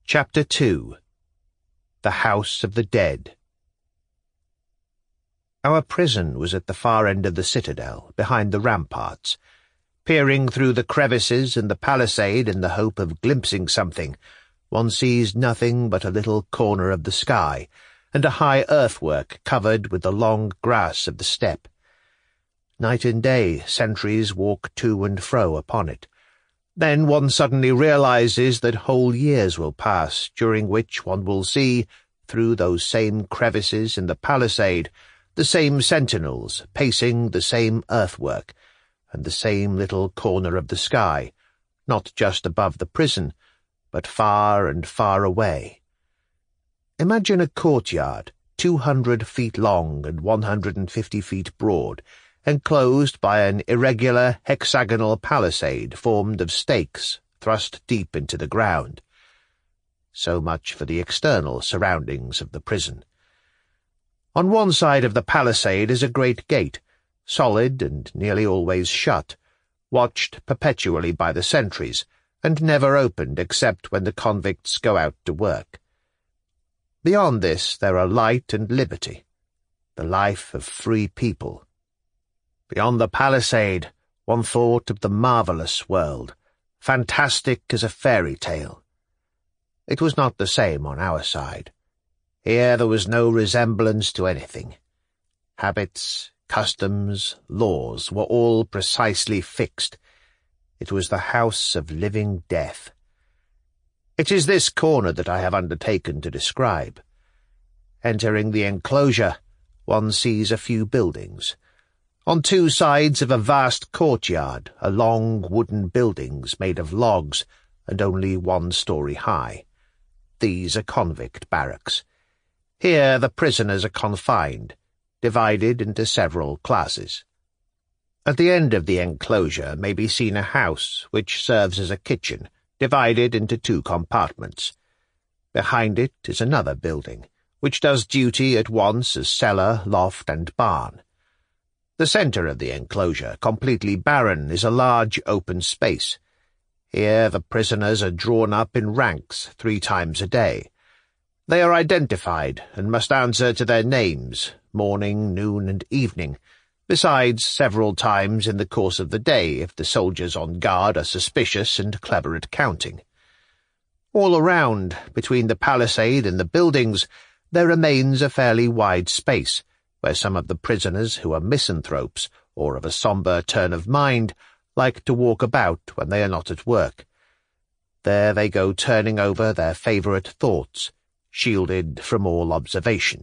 Chapter 2. The House of the Dead. Our prison was at the far end of the citadel, behind the ramparts. Peering through the crevices in the palisade in the hope of glimpsing something, one sees nothing but a little corner of the sky, and a high earthwork covered with the long grass of the steppe. Night and day sentries walk to and fro upon it. Then one suddenly realizes that whole years will pass, during which one will see, through those same crevices in the palisade, the same sentinels pacing the same earthwork, and the same little corner of the sky, not just above the prison, but far and far away. Imagine a courtyard, 200 feet long and 150 feet broad, enclosed by an irregular hexagonal palisade formed of stakes thrust deep into the ground. So much for the external surroundings of the prison. On one side of the palisade is a great gate, solid and nearly always shut, watched perpetually by the sentries, and never opened except when the convicts go out to work. Beyond this there are light and liberty, the life of free people. Beyond the palisade, one thought of the marvellous world, fantastic as a fairy tale. It was not the same on our side. Here there was no resemblance to anything. Habits, customs, laws were all precisely fixed. It was the house of living death. It is this corner that I have undertaken to describe. Entering the enclosure, one sees a few buildings. On two sides of a vast courtyard are long wooden buildings made of logs and only 1 story high. These are convict barracks. Here the prisoners are confined, divided into several classes. At the end of the enclosure may be seen a house which serves as a kitchen, divided into 2 compartments. Behind it is another building, which does duty at once as cellar, loft, and barn. The centre of the enclosure, completely barren, is a large open space. Here the prisoners are drawn up in ranks 3 times a day. They are identified and must answer to their names, morning, noon, and evening, besides several times in the course of the day if the soldiers on guard are suspicious and clever at counting. All around, between the palisade and the buildings, there remains a fairly wide space, where some of the prisoners who are misanthropes, or of a sombre turn of mind, like to walk about when they are not at work. There they go turning over their favourite thoughts, shielded from all observation.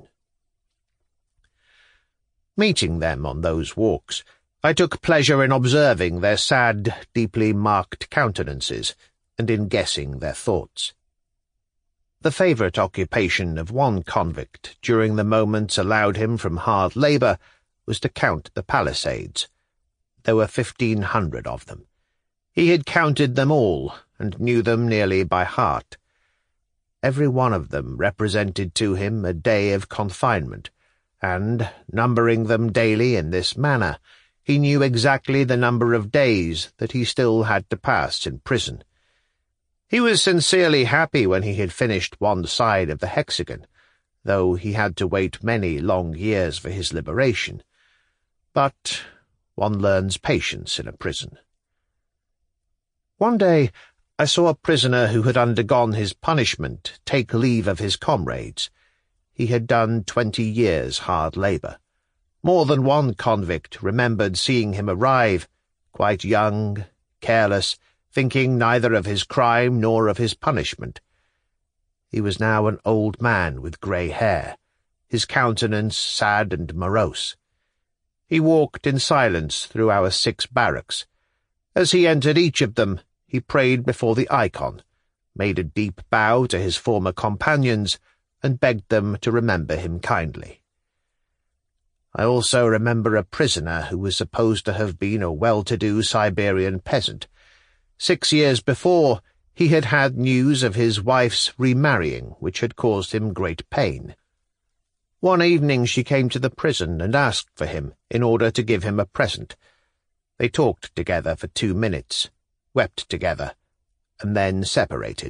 Meeting them on those walks, I took pleasure in observing their sad, deeply marked countenances, and in guessing their thoughts. The favourite occupation of one convict during the moments allowed him from hard labour was to count the palisades. There were 1,500 of them. He had counted them all, and knew them nearly by heart. Every one of them represented to him a day of confinement, and, numbering them daily in this manner, he knew exactly the number of days that he still had to pass in prison. He was sincerely happy when he had finished one side of the hexagon, though he had to wait many long years for his liberation. But one learns patience in a prison. One day I saw a prisoner who had undergone his punishment take leave of his comrades. He had done 20 years' hard labour. More than one convict remembered seeing him arrive, quite young, careless, thinking neither of his crime nor of his punishment. He was now an old man with grey hair, his countenance sad and morose. He walked in silence through our 6 barracks. As he entered each of them, he prayed before the icon, made a deep bow to his former companions, and begged them to remember him kindly. I also remember a prisoner who was supposed to have been a well-to-do Siberian peasant. 6 years before, he had had news of his wife's remarrying, which had caused him great pain. One evening she came to the prison and asked for him in order to give him a present. They talked together for 2 minutes, wept together, and then separated,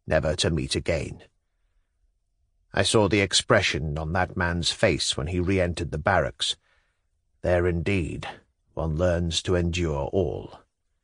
never to meet again. I saw the expression on that man's face when he re-entered the barracks. There indeed, one learns to endure all.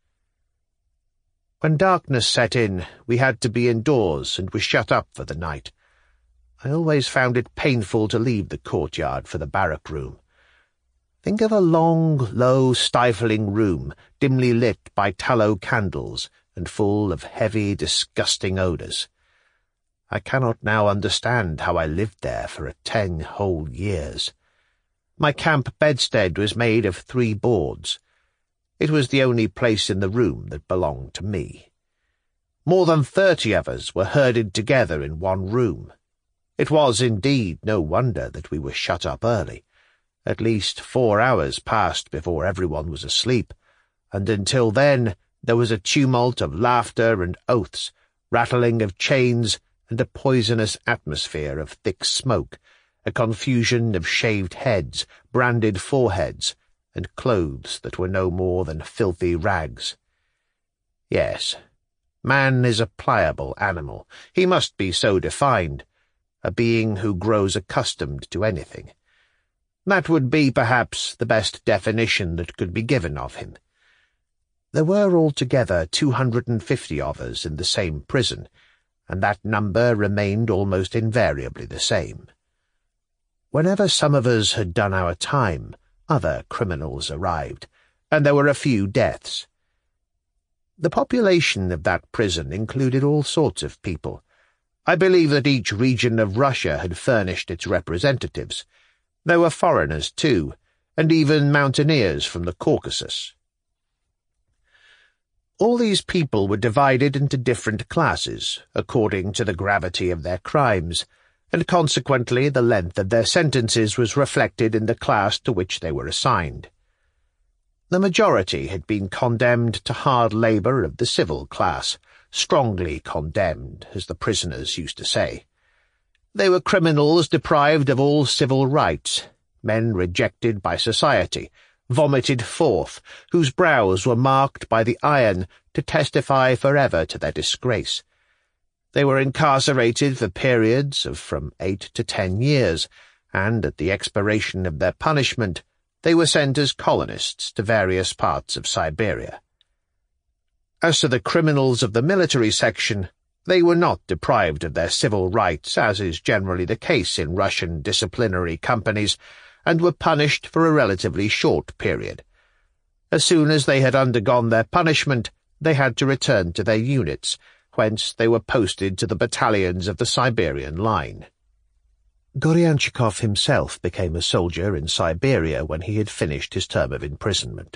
When darkness set in, we had to be indoors and were shut up for the night. I always found it painful to leave the courtyard for the barrack room. Think of a long, low, stifling room, dimly lit by tallow candles and full of heavy, disgusting odours. I cannot now understand how I lived there for 10 whole years. My camp bedstead was made of 3 boards. It was the only place in the room that belonged to me. More than 30 of us were herded together in one room. It was indeed no wonder that we were shut up early. At least 4 hours passed before everyone was asleep, and until then there was a tumult of laughter and oaths, rattling of chains, and a poisonous atmosphere of thick smoke, a confusion of shaved heads, branded foreheads, and clothes that were no more than filthy rags. Yes, man is a pliable animal. He must be so defined, a being who grows accustomed to anything. That would be, perhaps, the best definition that could be given of him. There were altogether 250 of us in the same prison, and that number remained almost invariably the same. Whenever some of us had done our time, other criminals arrived, and there were a few deaths. The population of that prison included all sorts of people. I believe that each region of Russia had furnished its representatives. There were foreigners, too, and even mountaineers from the Caucasus. All these people were divided into different classes, according to the gravity of their crimes, and consequently the length of their sentences was reflected in the class to which they were assigned. The majority had been condemned to hard labour of the civil class, strongly condemned, as the prisoners used to say. They were criminals deprived of all civil rights, men rejected by society, vomited forth, whose brows were marked by the iron to testify forever to their disgrace. They were incarcerated for periods of from 8 to 10 years, and at the expiration of their punishment they were sent as colonists to various parts of Siberia. As to the criminals of the military section, they were not deprived of their civil rights, as is generally the case in Russian disciplinary companies, and were punished for a relatively short period. As soon as they had undergone their punishment, they had to return to their units, whence they were posted to the battalions of the Siberian line. Goryanchikov himself became a soldier in Siberia when he had finished his term of imprisonment.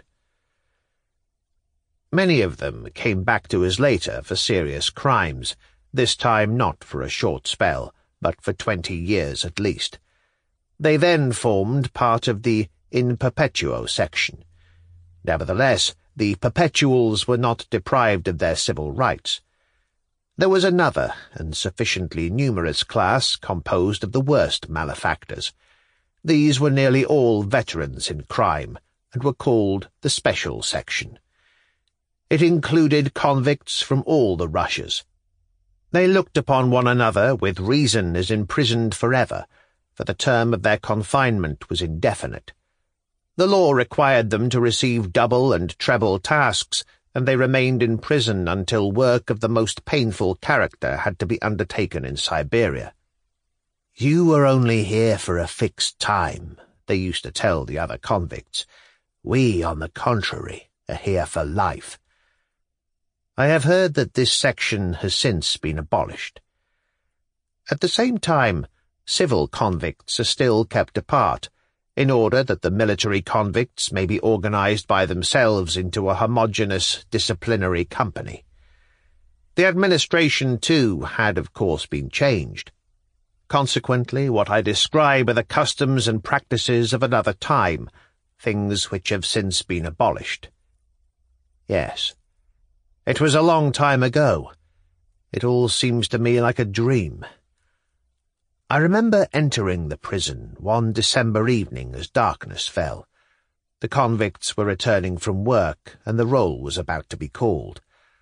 Many of them came back to us later for serious crimes, this time not for a short spell, but for 20 years at least. They then formed part of the in perpetuo section. Nevertheless, the perpetuals were not deprived of their civil rights. There was another and sufficiently numerous class composed of the worst malefactors. These were nearly all veterans in crime, and were called the Special Section. It included convicts from all the Russias. They looked upon one another with reason as imprisoned forever, for the term of their confinement was indefinite. The law required them to receive double and treble tasks, and they remained in prison until work of the most painful character had to be undertaken in Siberia. "You are only here for a fixed time," they used to tell the other convicts. "We, on the contrary, are here for life." I have heard that this section has since been abolished. At the same time, civil convicts are still kept apart, in order that the military convicts may be organized by themselves into a homogeneous disciplinary company. The administration, too, had of course been changed. Consequently, what I describe are the customs and practices of another time, things which have since been abolished. Yes, it was a long time ago. It all seems to me like a dream. I remember entering the prison one December evening as darkness fell. The convicts were returning from work, and the roll was about to be called.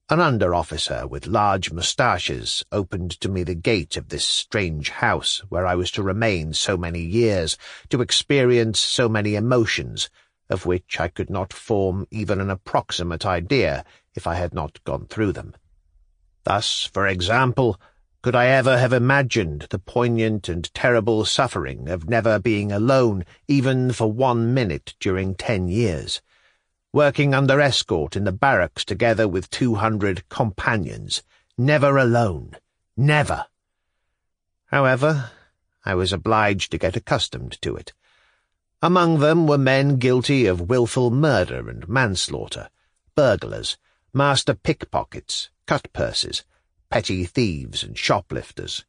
An under-officer with large moustaches opened to me the gate of this strange house where I was to remain so many years, to experience so many emotions, of which I could not form even an approximate idea if I had not gone through them. Thus, for example, could I ever have imagined the poignant and terrible suffering of never being alone even for 1 minute during 10 years, working under escort in the barracks together with 200 companions, never alone, never. However, I was obliged to get accustomed to it. Among them were men guilty of wilful murder and manslaughter, burglars, master pickpockets, cut-purses, petty thieves and shoplifters.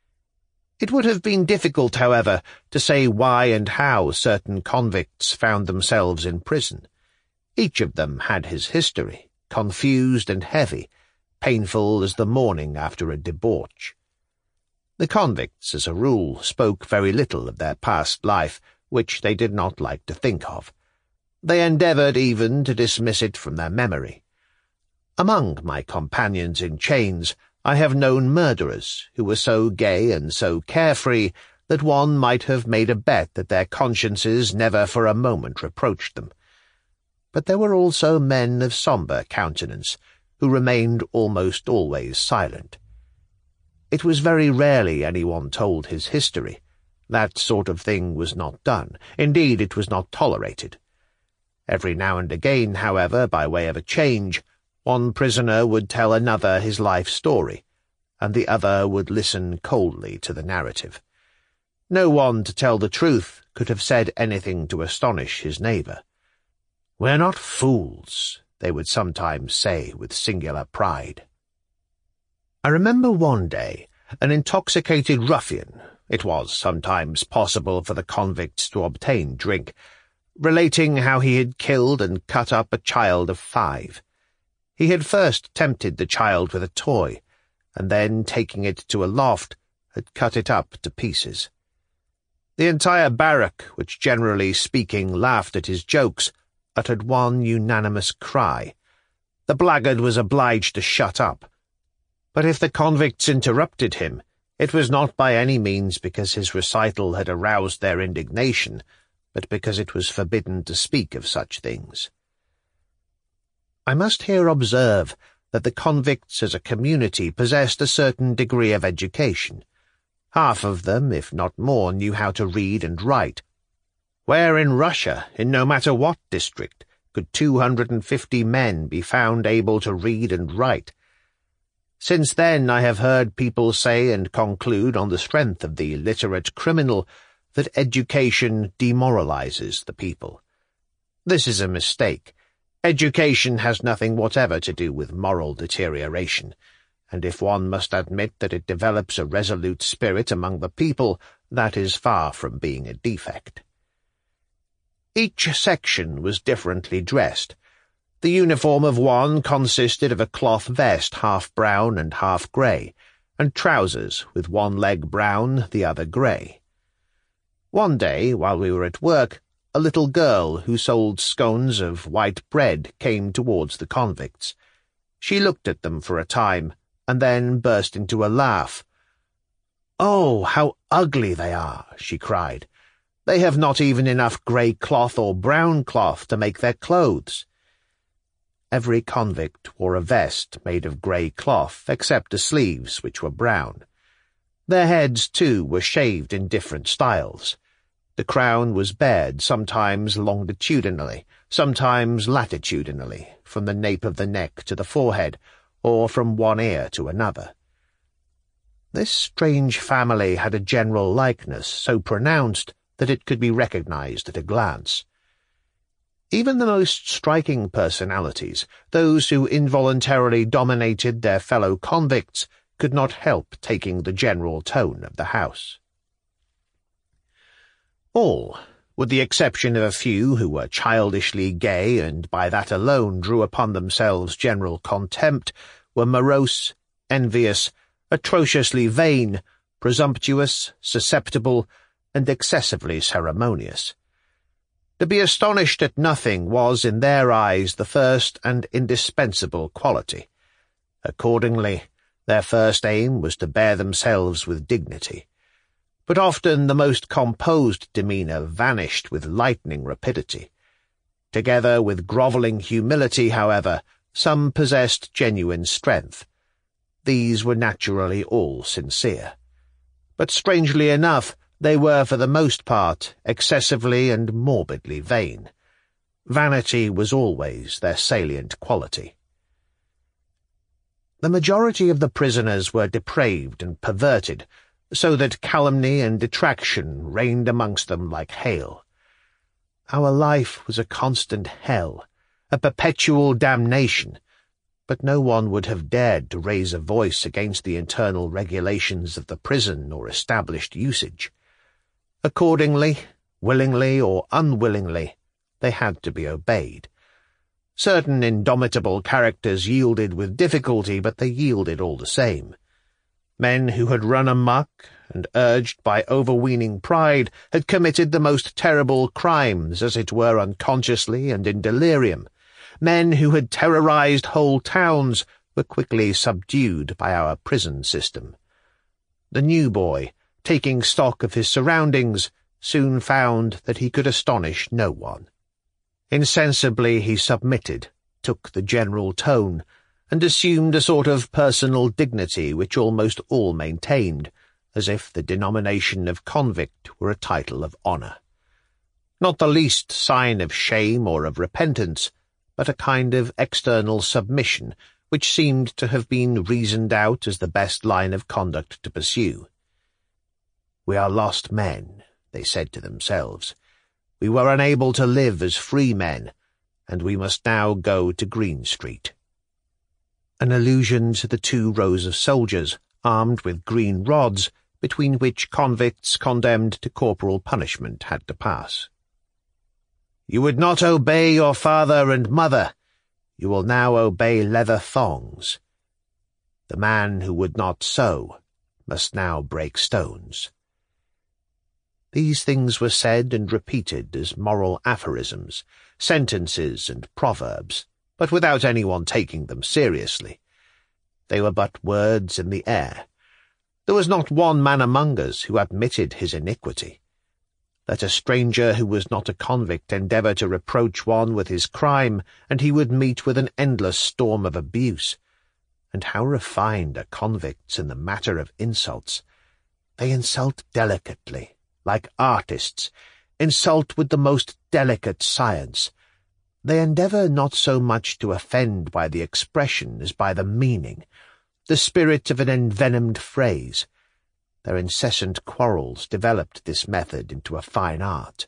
It would have been difficult, however, to say why and how certain convicts found themselves in prison. Each of them had his history, confused and heavy, painful as the morning after a debauch. The convicts, as a rule, spoke very little of their past life, which they did not like to think of. They endeavoured even to dismiss it from their memory. Among my companions in chains, I have known murderers who were so gay and so carefree that one might have made a bet that their consciences never for a moment reproached them. But there were also men of sombre countenance, who remained almost always silent. It was very rarely anyone told his history. That sort of thing was not done. Indeed, it was not tolerated. Every now and again, however, by way of a change, one prisoner would tell another his life story, and the other would listen coldly to the narrative. No one, to tell the truth, could have said anything to astonish his neighbour. "We're not fools," they would sometimes say with singular pride. I remember one day an intoxicated ruffian — it was sometimes possible for the convicts to obtain drink — relating how he had killed and cut up a child of 5. He had first tempted the child with a toy, and then, taking it to a loft, had cut it up to pieces. The entire barrack, which generally speaking laughed at his jokes, uttered one unanimous cry. The blackguard was obliged to shut up. But if the convicts interrupted him, it was not by any means because his recital had aroused their indignation, but because it was forbidden to speak of such things. I must here observe that the convicts as a community possessed a certain degree of education. Half of them, if not more, knew how to read and write. Where in Russia, in no matter what district, could 250 men be found able to read and write? Since then I have heard people say and conclude on the strength of the literate criminal that education demoralizes the people. This is a mistake. Education has nothing whatever to do with moral deterioration, and if one must admit that it develops a resolute spirit among the people, that is far from being a defect. Each section was differently dressed. The uniform of one consisted of a cloth vest half brown and half grey, and trousers with one leg brown, the other grey. One day, while we were at work, a little girl who sold scones of white bread came towards the convicts. She looked at them for a time, and then burst into a laugh. "Oh, how ugly they are!" she cried. "They have not even enough grey cloth or brown cloth to make their clothes." Every convict wore a vest made of grey cloth, except the sleeves, which were brown. Their heads, too, were shaved in different styles. The crown was bared, sometimes longitudinally, sometimes latitudinally, from the nape of the neck to the forehead, or from one ear to another. This strange family had a general likeness so pronounced that it could be recognized at a glance. Even the most striking personalities, those who involuntarily dominated their fellow convicts, could not help taking the general tone of the house. All, with the exception of a few who were childishly gay and by that alone drew upon themselves general contempt, were morose, envious, atrociously vain, presumptuous, susceptible, and excessively ceremonious. To be astonished at nothing was, in their eyes, the first and indispensable quality. Accordingly, their first aim was to bear themselves with dignity. But often the most composed demeanour vanished with lightning rapidity. Together with grovelling humility, however, some possessed genuine strength. These were naturally all sincere. But strangely enough, they were for the most part excessively and morbidly vain. Vanity was always their salient quality. The majority of the prisoners were depraved and perverted, so that calumny and detraction reigned amongst them like hail. Our life was a constant hell, a perpetual damnation, but no one would have dared to raise a voice against the internal regulations of the prison or established usage. Accordingly, willingly or unwillingly, they had to be obeyed. Certain indomitable characters yielded with difficulty, but they yielded all the same. Men who had run amok, and urged by overweening pride, had committed the most terrible crimes, as it were unconsciously and in delirium. Men who had terrorized whole towns were quickly subdued by our prison system. The new boy, taking stock of his surroundings, soon found that he could astonish no one. Insensibly he submitted, took the general tone, and assumed a sort of personal dignity which almost all maintained, as if the denomination of convict were a title of honour. Not the least sign of shame or of repentance, but a kind of external submission, which seemed to have been reasoned out as the best line of conduct to pursue. "We are lost men," they said to themselves. "We were unable to live as free men, and we must now go to Green Street." An allusion to the 2 rows of soldiers, armed with green rods, between which convicts condemned to corporal punishment had to pass. "You would not obey your father and mother. You will now obey leather thongs. The man who would not sew must now break stones." These things were said and repeated as moral aphorisms, sentences and proverbs, but without anyone taking them seriously. They were but words in the air. There was not one man among us who admitted his iniquity. Let a stranger who was not a convict endeavour to reproach one with his crime, and he would meet with an endless storm of abuse. And how refined are convicts in the matter of insults! They insult delicately, like artists, insult with the most delicate science. They endeavour not so much to offend by the expression as by the meaning, the spirit of an envenomed phrase. Their incessant quarrels developed this method into a fine art.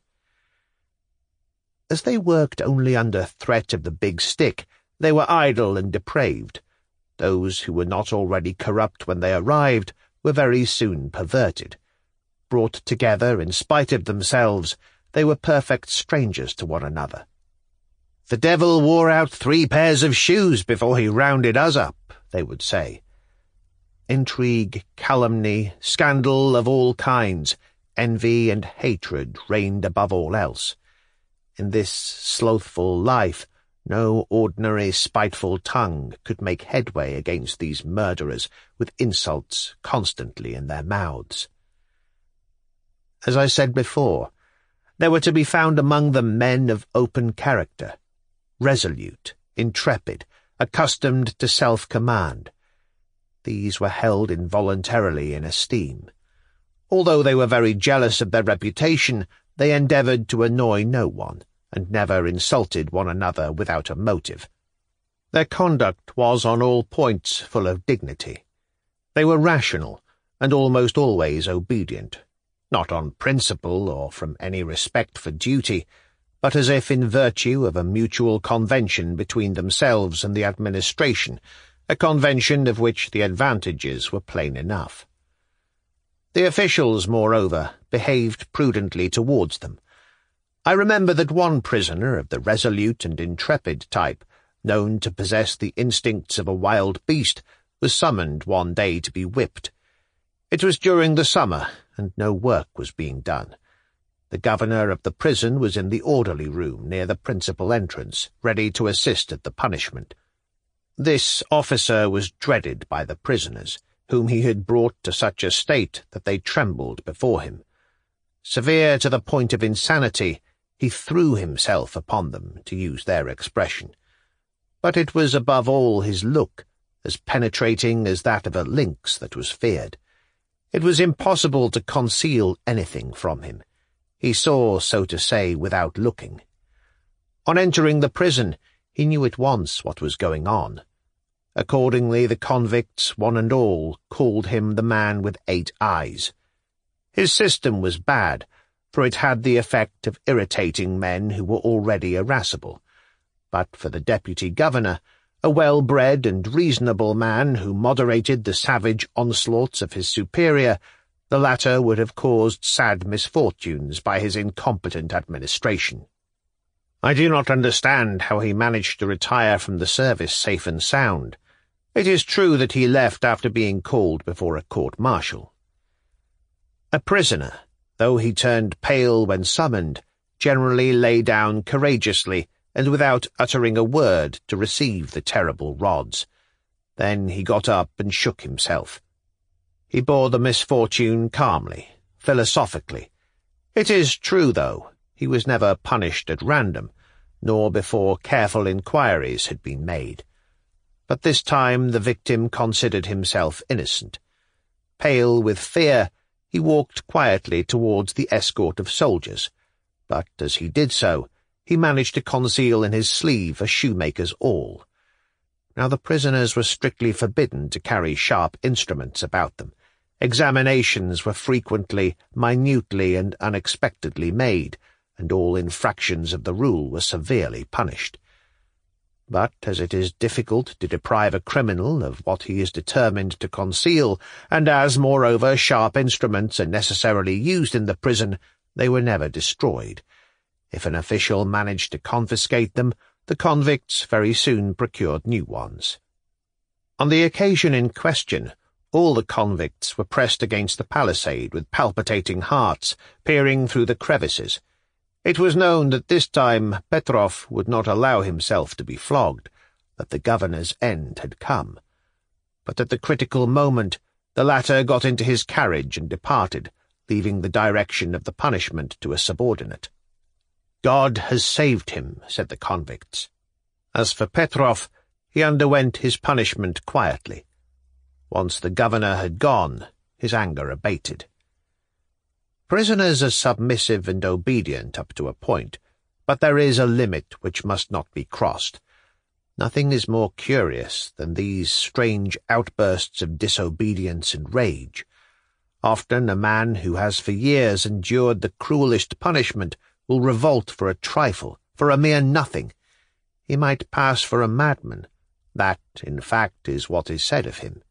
As they worked only under threat of the big stick, they were idle and depraved. Those who were not already corrupt when they arrived were very soon perverted. Brought together in spite of themselves, they were perfect strangers to one another. "The devil wore out 3 pairs of shoes before he rounded us up," they would say. Intrigue, calumny, scandal of all kinds, envy and hatred reigned above all else. In this slothful life, no ordinary spiteful tongue could make headway against these murderers with insults constantly in their mouths. As I said before, there were to be found among them men of open character, resolute, intrepid, accustomed to self-command. These were held involuntarily in esteem. Although they were very jealous of their reputation, they endeavoured to annoy no one, and never insulted one another without a motive. Their conduct was on all points full of dignity. They were rational, and almost always obedient, not on principle or from any respect for duty, but as if in virtue of a mutual convention between themselves and the administration, a convention of which the advantages were plain enough. The officials, moreover, behaved prudently towards them. I remember that one prisoner of the resolute and intrepid type, known to possess the instincts of a wild beast, was summoned one day to be whipped. It was during the summer, and no work was being done. The governor of the prison was in the orderly room near the principal entrance, ready to assist at the punishment. This officer was dreaded by the prisoners, whom he had brought to such a state that they trembled before him. Severe to the point of insanity, he threw himself upon them, to use their expression. But it was above all his look, as penetrating as that of a lynx, that was feared. It was impossible to conceal anything from him. He saw, so to say, without looking. On entering the prison, he knew at once what was going on. Accordingly, the convicts, one and all, called him the man with 8 eyes. His system was bad, for it had the effect of irritating men who were already irascible. But for the deputy governor, a well-bred and reasonable man who moderated the savage onslaughts of his superior, the latter would have caused sad misfortunes by his incompetent administration. I do not understand how he managed to retire from the service safe and sound. It is true that he left after being called before a court-martial. A prisoner, though he turned pale when summoned, generally lay down courageously and without uttering a word to receive the terrible rods. Then he got up and shook himself. He bore the misfortune calmly, philosophically. It is true, though, he was never punished at random, nor before careful inquiries had been made. But this time the victim considered himself innocent. Pale with fear, he walked quietly towards the escort of soldiers, but as he did so, he managed to conceal in his sleeve a shoemaker's awl. Now the prisoners were strictly forbidden to carry sharp instruments about them. Examinations were frequently, minutely, and unexpectedly made, and all infractions of the rule were severely punished. But as it is difficult to deprive a criminal of what he is determined to conceal, and as, moreover, sharp instruments are necessarily used in the prison, they were never destroyed. If an official managed to confiscate them, the convicts very soon procured new ones. On the occasion in question, all the convicts were pressed against the palisade with palpitating hearts, peering through the crevices. It was known that this time Petrov would not allow himself to be flogged, that the governor's end had come. But at the critical moment, the latter got into his carriage and departed, leaving the direction of the punishment to a subordinate. "God has saved him," said the convicts. As for Petrov, he underwent his punishment quietly. Once the governor had gone, his anger abated. Prisoners are submissive and obedient up to a point, but there is a limit which must not be crossed. Nothing is more curious than these strange outbursts of disobedience and rage. Often a man who has for years endured the cruelest punishment will revolt for a trifle, for a mere nothing. He might pass for a madman. That, in fact, is what is said of him.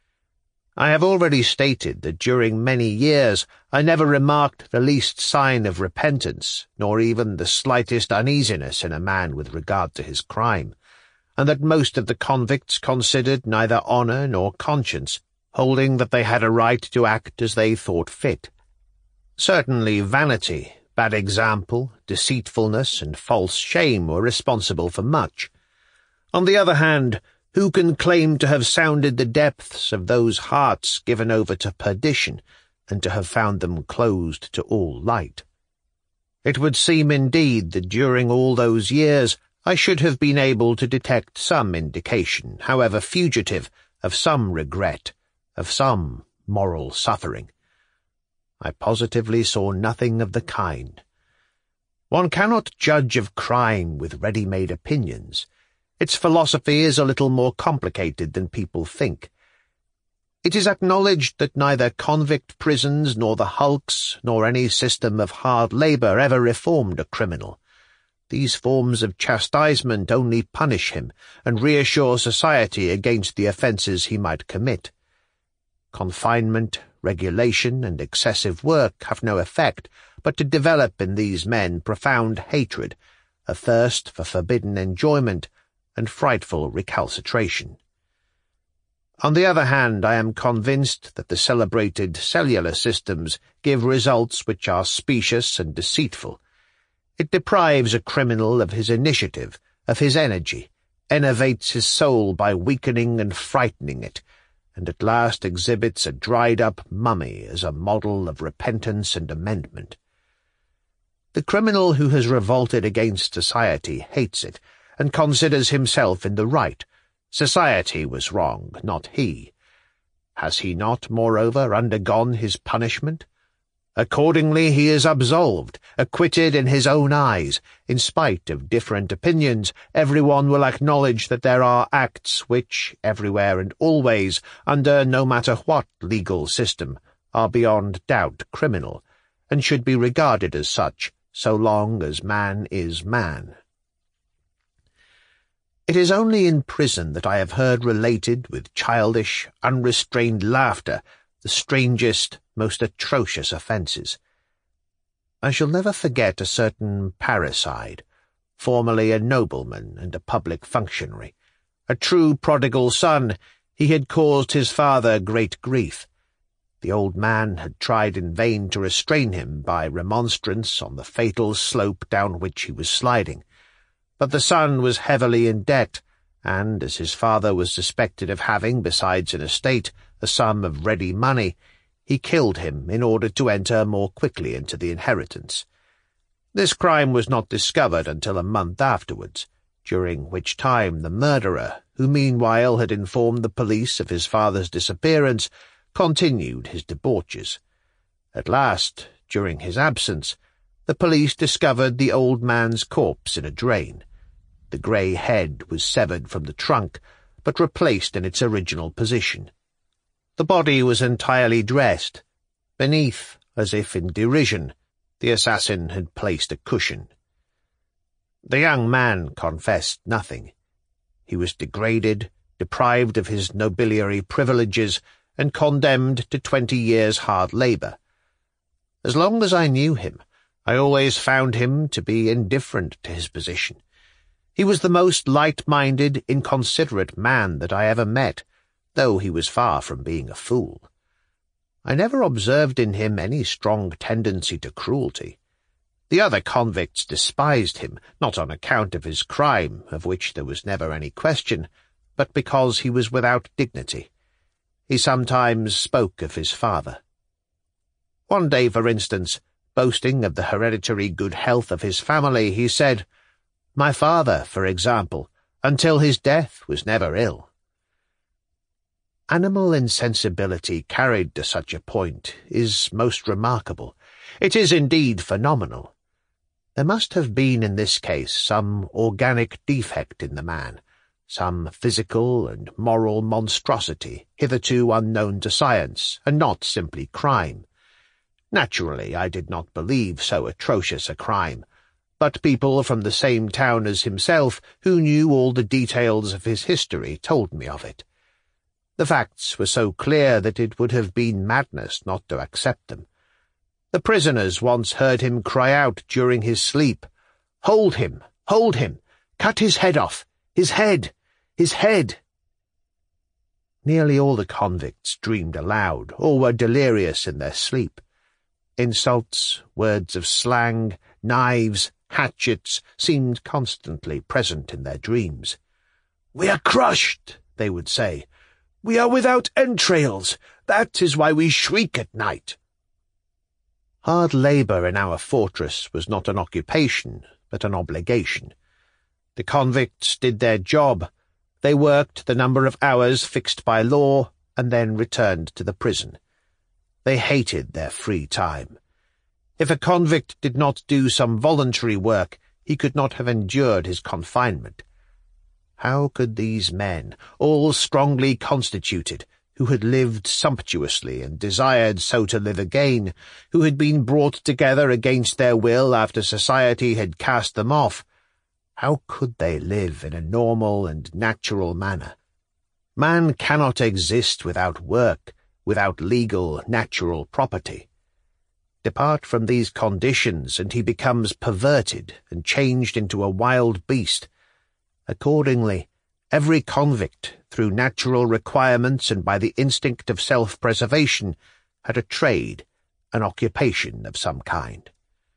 I have already stated that during many years I never remarked the least sign of repentance, nor even the slightest uneasiness in a man with regard to his crime, and that most of the convicts considered neither honour nor conscience, holding that they had a right to act as they thought fit. Certainly vanity, bad example, deceitfulness, and false shame were responsible for much. On the other hand, who can claim to have sounded the depths of those hearts given over to perdition, and to have found them closed to all light? It would seem indeed that during all those years I should have been able to detect some indication, however fugitive, of some regret, of some moral suffering. I positively saw nothing of the kind. One cannot judge of crime with ready-made opinions. Its philosophy is a little more complicated than people think. It is acknowledged that neither convict prisons nor the hulks nor any system of hard labour ever reformed a criminal. These forms of chastisement only punish him and reassure society against the offences he might commit. Confinement, regulation, and excessive work have no effect but to develop in these men profound hatred, a thirst for forbidden enjoyment, and frightful recalcitration. On the other hand, I am convinced that the celebrated cellular systems give results which are specious and deceitful. It deprives a criminal of his initiative, of his energy. enervates his soul by weakening and frightening it, and at last exhibits a dried-up mummy as a model of repentance and amendment. The criminal who has revolted against society hates it, and considers himself in the right. Society was wrong, not he. Has he not, moreover, undergone his punishment? Accordingly he is absolved, acquitted in his own eyes. In spite of different opinions, everyone will acknowledge that there are acts which, everywhere and always, under no matter what legal system, are beyond doubt criminal, and should be regarded as such, so long as man is man. It is only in prison that I have heard related with childish, unrestrained laughter the strangest, most atrocious offences. I shall never forget a certain parricide, formerly a nobleman and a public functionary. A true prodigal son, he had caused his father great grief. The old man had tried in vain to restrain him by remonstrance on the fatal slope down which he was sliding. But the son was heavily in debt, and, as his father was suspected of having, besides an estate, a sum of ready money, he killed him in order to enter more quickly into the inheritance. This crime was not discovered until a month afterwards, during which time the murderer, who meanwhile had informed the police of his father's disappearance, continued his debauches. At last, during his absence, the police discovered the old man's corpse in a drain. The grey head was severed from the trunk, but replaced in its original position. The body was entirely dressed. Beneath, as if in derision, the assassin had placed a cushion. The young man confessed nothing. He was degraded, deprived of his nobiliary privileges, and condemned to 20 years' hard labour. As long as I knew him, I always found him to be indifferent to his position. He was the most light-minded, inconsiderate man that I ever met, though he was far from being a fool. I never observed in him any strong tendency to cruelty. The other convicts despised him, not on account of his crime, of which there was never any question, but because he was without dignity. He sometimes spoke of his father. One day, for instance, boasting of the hereditary good health of his family, he said, "My father, for example, until his death was never ill." Animal insensibility carried to such a point is most remarkable. It is indeed phenomenal. There must have been in this case some organic defect in the man, some physical and moral monstrosity hitherto unknown to science, and not simply crime. Naturally, I did not believe so atrocious a crime, but people from the same town as himself, who knew all the details of his history, told me of it. The facts were so clear that it would have been madness not to accept them. The prisoners once heard him cry out during his sleep, "Hold him! Hold him! Cut his head off! His head! His head!" Nearly all the convicts dreamed aloud, or were delirious in their sleep. Insults, words of slang, knives, hatchets seemed constantly present in their dreams. "We are crushed," they would say. "We are without entrails. That is why we shriek at night." Hard labour in our fortress was not an occupation, but an obligation. The convicts did their job. They worked the number of hours fixed by law, and then returned to the prison. They hated their free time. If a convict did not do some voluntary work, he could not have endured his confinement. How could these men, all strongly constituted, who had lived sumptuously and desired so to live again, who had been brought together against their will after society had cast them off, how could they live in a normal and natural manner? Man cannot exist without work, without legal, natural property. Depart from these conditions, and he becomes perverted and changed into a wild beast. Accordingly, every convict, through natural requirements and by the instinct of self-preservation, had a trade, an occupation of some kind.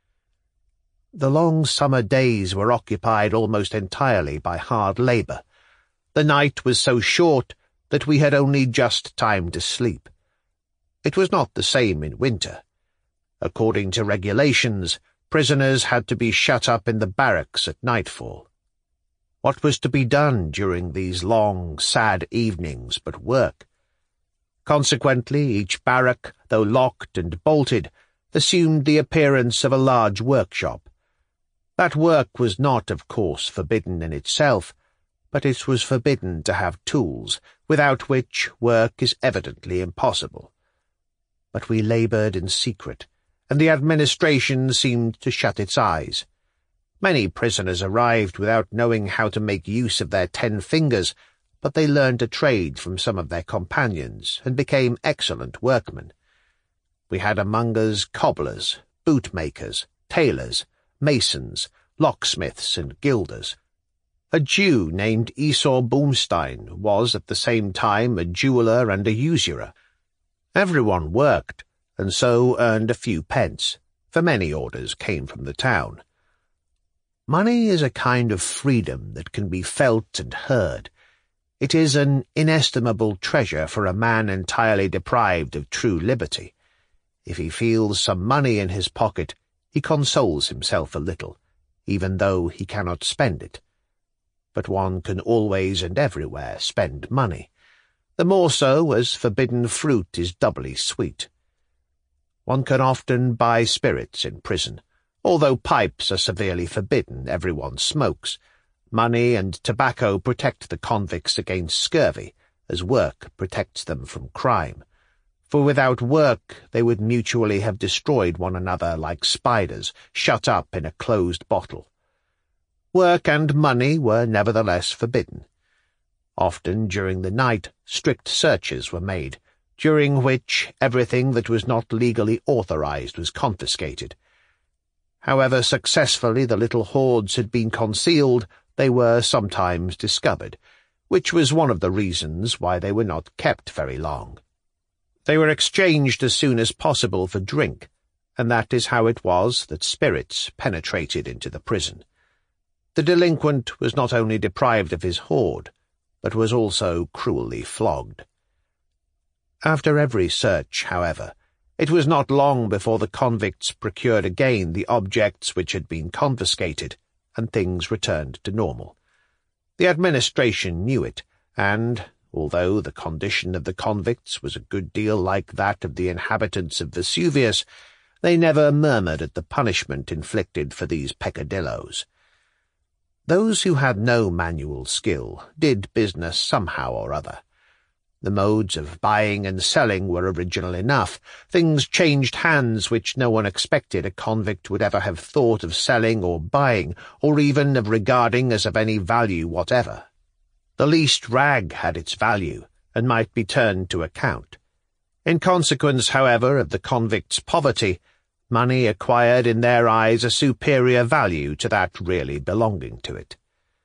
The long summer days were occupied almost entirely by hard labour, The night was so short that we had only just time to sleep. It was not the same in winter. According to regulations, prisoners had to be shut up in the barracks at nightfall. What was to be done during these long, sad evenings but work? Consequently, each barrack, though locked and bolted, assumed the appearance of a large workshop. That work was not, of course, forbidden in itself, but it was forbidden to have tools, without which work is evidently impossible. But we laboured in secret, and the administration seemed to shut its eyes. Many prisoners arrived without knowing how to make use of their 10 fingers, but they learned a trade from some of their companions and became excellent workmen. We had among us cobblers, bootmakers, tailors, masons, locksmiths and gilders. A Jew named Esau Boomstein was at the same time a jeweller and a usurer. Everyone worked, and so earned a few pence, for many orders came from the town. Money is a kind of freedom that can be felt and heard. It is an inestimable treasure for a man entirely deprived of true liberty. If he feels some money in his pocket, he consoles himself a little, even though he cannot spend it. But one can always and everywhere spend money, the more so as forbidden fruit is doubly sweet. One can often buy spirits in prison. Although pipes are severely forbidden, everyone smokes. Money and tobacco protect the convicts against scurvy, as work protects them from crime. For without work they would mutually have destroyed one another like spiders, shut up in a closed bottle. Work and money were nevertheless forbidden. Often during the night strict searches were made, during which everything that was not legally authorized was confiscated. However successfully the little hoards had been concealed, they were sometimes discovered, which was one of the reasons why they were not kept very long. They were exchanged as soon as possible for drink, and that is how it was that spirits penetrated into the prison. The delinquent was not only deprived of his hoard, but was also cruelly flogged. After every search, however, it was not long before the convicts procured again the objects which had been confiscated, and things returned to normal. The administration knew it, and, although the condition of the convicts was a good deal like that of the inhabitants of Vesuvius, they never murmured at the punishment inflicted for these peccadilloes. Those who had no manual skill did business somehow or other. The modes of buying and selling were original enough. Things changed hands which no one expected a convict would ever have thought of selling or buying, or even of regarding as of any value whatever. The least rag had its value, and might be turned to account. In consequence, however, of the convict's poverty, money acquired in their eyes a superior value to that really belonging to it.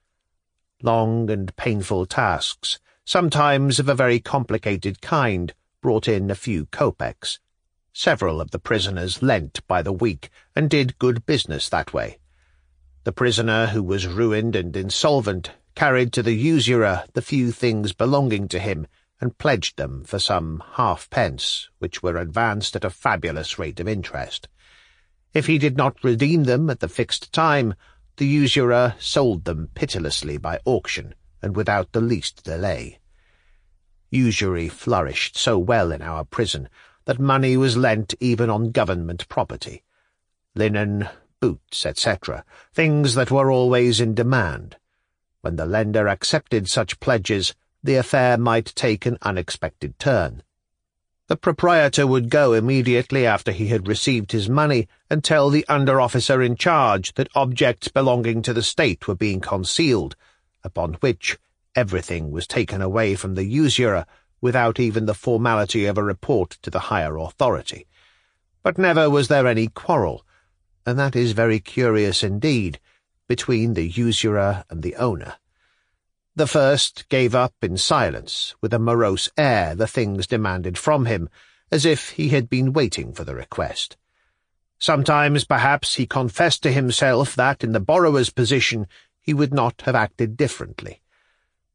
Long and painful tasks, sometimes of a very complicated kind, brought in a few kopecks. Several of the prisoners lent by the week, and did good business that way. The prisoner who was ruined and insolvent carried to the usurer the few things belonging to him, and pledged them for some halfpence, which were advanced at a fabulous rate of interest. If he did not redeem them at the fixed time, the usurer sold them pitilessly by auction, and without the least delay. Usury flourished so well in our prison that money was lent even on government property. Linen, boots, etc., things that were always in demand. When the lender accepted such pledges, the affair might take an unexpected turn. The proprietor would go immediately after he had received his money and tell the under-officer in charge that objects belonging to the state were being concealed, upon which everything was taken away from the usurer without even the formality of a report to the higher authority. But never was there any quarrel, and that is very curious indeed, between the usurer and the owner. The first gave up in silence, with a morose air, the things demanded from him, as if he had been waiting for the request. Sometimes, perhaps, he confessed to himself that, in the borrower's position, he would not have acted differently.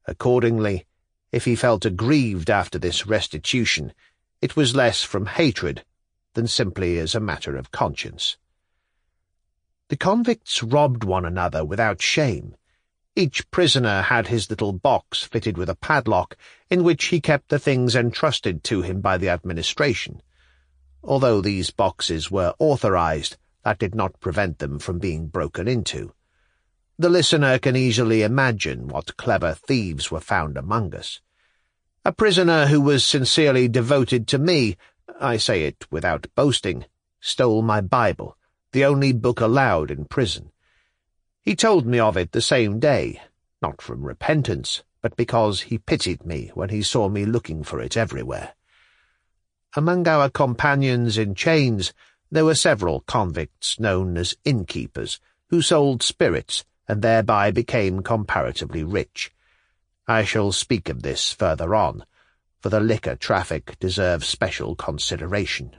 Accordingly, if he felt aggrieved after this restitution, it was less from hatred than simply as a matter of conscience. The convicts robbed one another without shame. Each prisoner had his little box fitted with a padlock, in which he kept the things entrusted to him by the administration. Although these boxes were authorized, that did not prevent them from being broken into. The listener can easily imagine what clever thieves were found among us. A prisoner who was sincerely devoted to me, I say it without boasting, stole my Bible, the only book allowed in prison. He told me of it the same day, not from repentance, but because he pitied me when he saw me looking for it everywhere. Among our companions in chains there were several convicts known as innkeepers, who sold spirits and thereby became comparatively rich. I shall speak of this further on, for the liquor traffic deserves special consideration.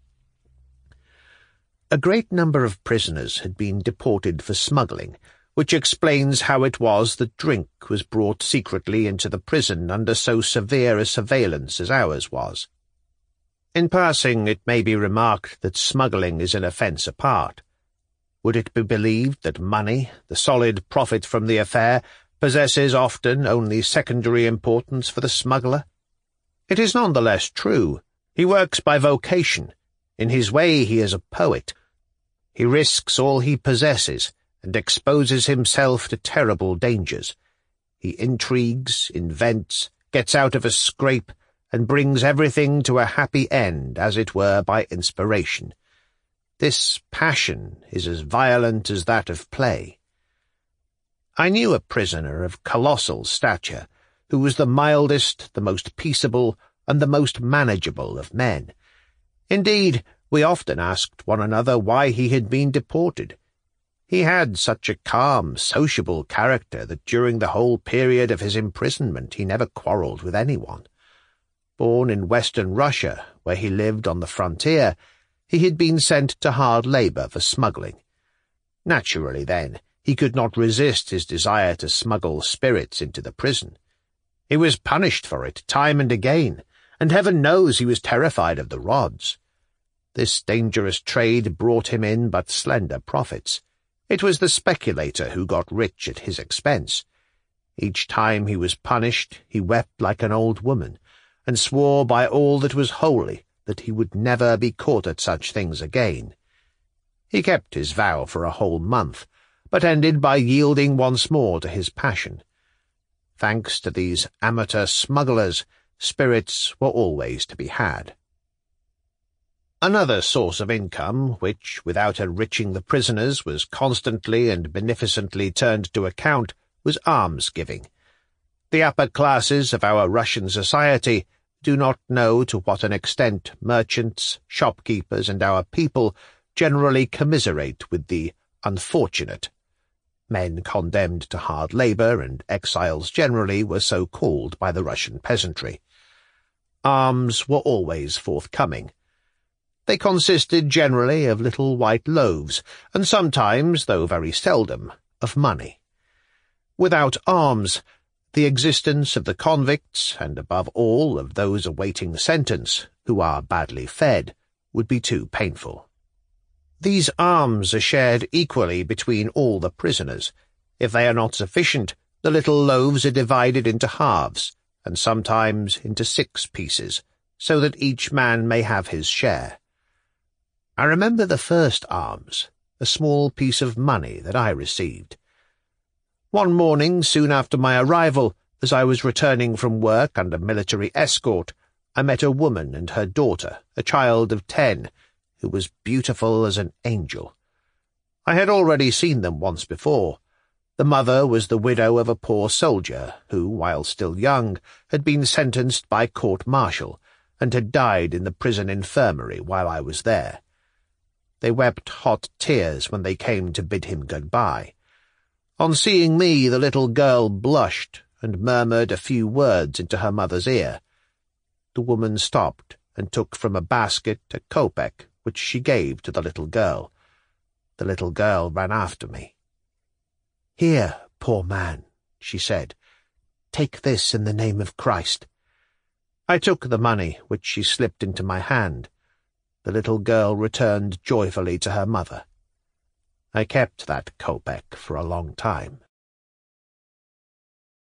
A great number of prisoners had been deported for smuggling, which explains how it was that drink was brought secretly into the prison under so severe a surveillance as ours was. In passing, it may be remarked that smuggling is an offence apart. Would it be believed that money, the solid profit from the affair, possesses often only secondary importance for the smuggler? It is none the less true. He works by vocation. In his way he is a poet. He risks all he possesses, and exposes himself to terrible dangers. He intrigues, invents, gets out of a scrape, and brings everything to a happy end, as it were by inspiration. This passion is as violent as that of play. I knew a prisoner of colossal stature, who was the mildest, the most peaceable, and the most manageable of men. Indeed, we often asked one another why he had been deported. He had such a calm, sociable character that during the whole period of his imprisonment he never quarrelled with anyone. Born in western Russia, where he lived on the frontier, he had been sent to hard labour for smuggling. Naturally, then, he could not resist his desire to smuggle spirits into the prison. He was punished for it time and again, and heaven knows he was terrified of the rods. This dangerous trade brought him in but slender profits. It was the speculator who got rich at his expense. Each time he was punished, he wept like an old woman, and swore by all that was holy that he would never be caught at such things again. He kept his vow for a whole month, but ended by yielding once more to his passion. Thanks to these amateur smugglers, spirits were always to be had. Another source of income, which, without enriching the prisoners, was constantly and beneficently turned to account, was almsgiving. The upper classes of our Russian society do not know to what an extent merchants, shopkeepers, and our people generally commiserate with the unfortunate. Men condemned to hard labour and exiles generally were so called by the Russian peasantry. Alms were always forthcoming. They consisted generally of little white loaves, and sometimes, though very seldom, of money. Without alms, the existence of the convicts, and above all of those awaiting sentence, who are badly fed, would be too painful. These alms are shared equally between all the prisoners. If they are not sufficient, the little loaves are divided into halves, and sometimes into 6 pieces, so that each man may have his share. I remember the first alms, a small piece of money that I received. One morning, soon after my arrival, as I was returning from work under military escort, I met a woman and her daughter, a child of 10, who was beautiful as an angel. I had already seen them once before. The mother was the widow of a poor soldier, who, while still young, had been sentenced by court-martial, and had died in the prison infirmary while I was there. They wept hot tears when they came to bid him good-bye. On seeing me, the little girl blushed and murmured a few words into her mother's ear. The woman stopped and took from a basket a kopeck, which she gave to the little girl. The little girl ran after me. "Here, poor man," she said. "Take this in the name of Christ." I took the money, which she slipped into my hand. The little girl returned joyfully to her mother. I kept that kopeck for a long time.